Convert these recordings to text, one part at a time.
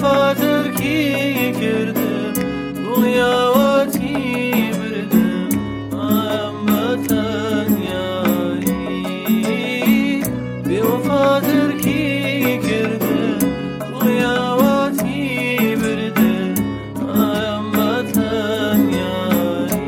وفاترکی کرده گویاواتی بردم ئایم بەتەنیایی بێ وفاترکی کرده گویاواتی بردم ئایم بەتەنیایی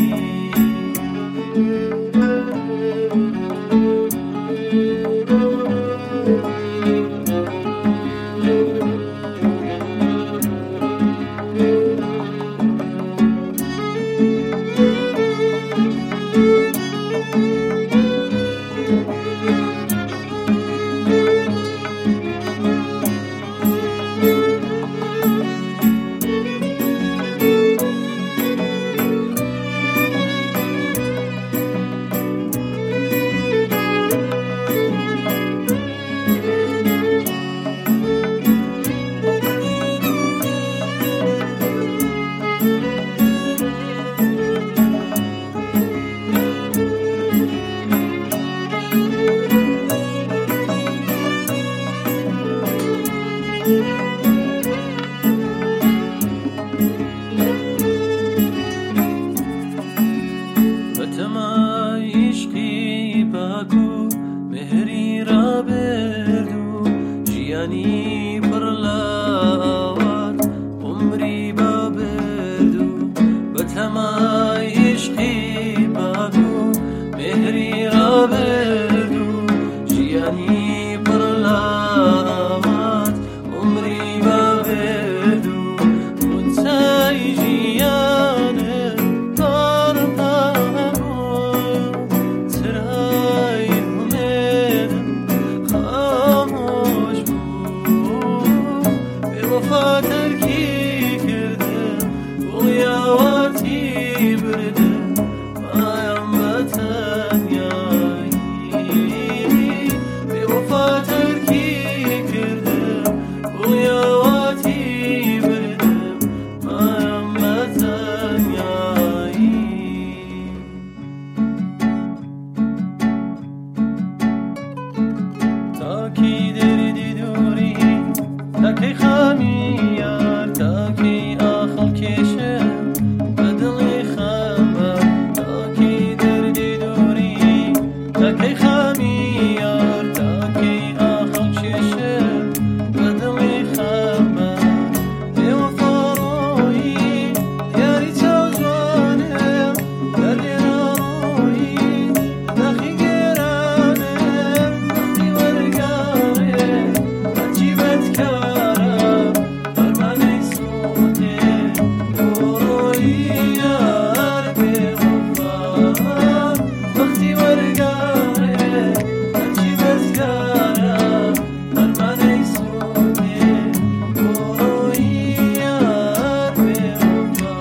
بەتەمای عیشقی پاک و مهری ڕابرد و ژیانی پڕ لە ئاوات عومری بابرد و بەتەمای عیشقی پاک و مهری ڕابرد و ژیانی پڕ لە ئاوات عومری بابرد و خونچای ژیانە وفاترکی کرده گویاواتی بردم ئایم بەتەنیایی بێ وفاترکی کرده گویاواتی بردم ئایم بەتەنیایی تاکی دەردی دووری تاکەی خامی یار تاکەی ئاخەڵ کێشم بەدڵی خەمە تاکەی دەردی دووری تاکەی خامی یار تاکەی ئاخەڵ کێشم بەدڵی خەمە بێوەفاڕۆیی یاری چاو جوانم دەرلێرە ڕۆیی دەخی گێرانم وەختی وەرگارێ هەرچی بەدکارە فەرمانەی سووتێ گۆڕۆیی یار بێوەفا وەختی وەرگارێ هەرچی بەدکارە فەرمانەی سووتێ گۆڕۆیی یار بێوەفا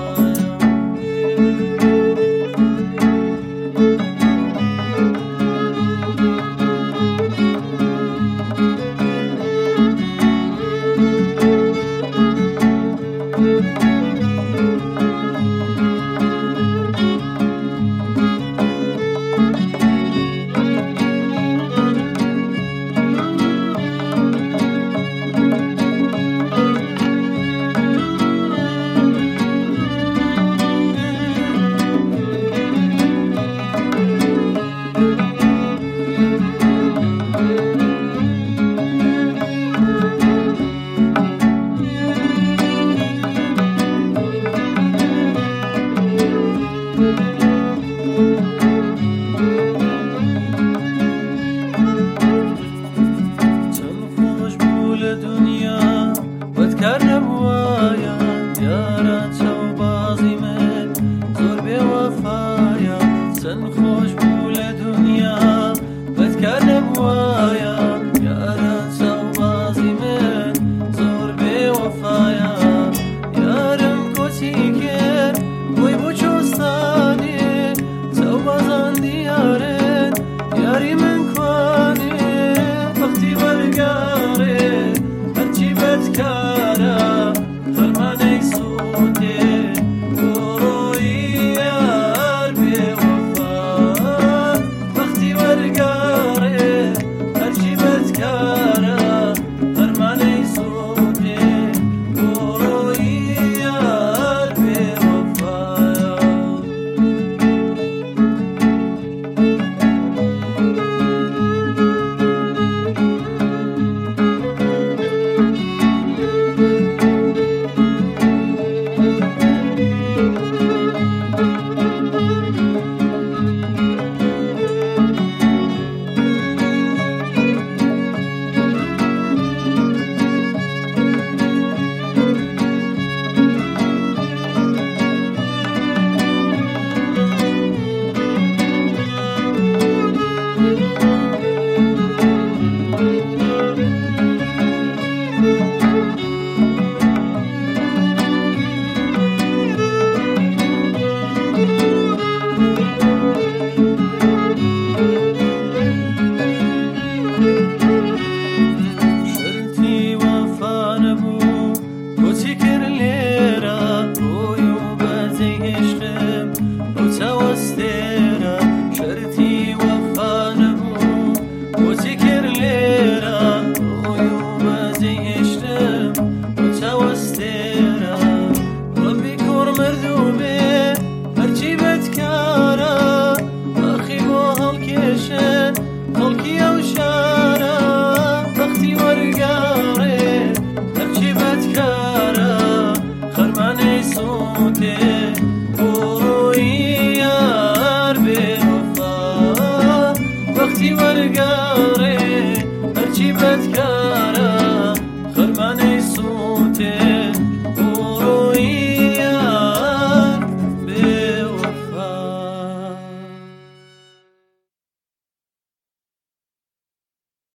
چەند خۆش بوو لە دونیا بەدکار نەبووە